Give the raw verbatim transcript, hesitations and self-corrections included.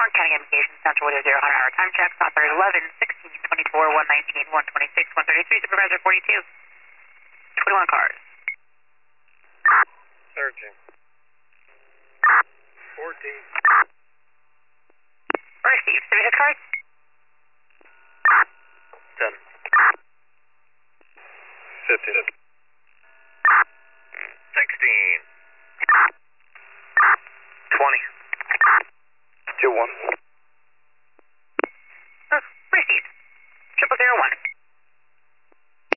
one, counting indications, Central Window zero, one hundred hour time check, operators eleven, sixteen, twenty-four, one nineteen, one twenty-six, one thirty-three, supervisor forty-two, twenty-one cars. Searching. fourteen. Received, submitted cars. ten. fifteen. sixteen. twenty. two one.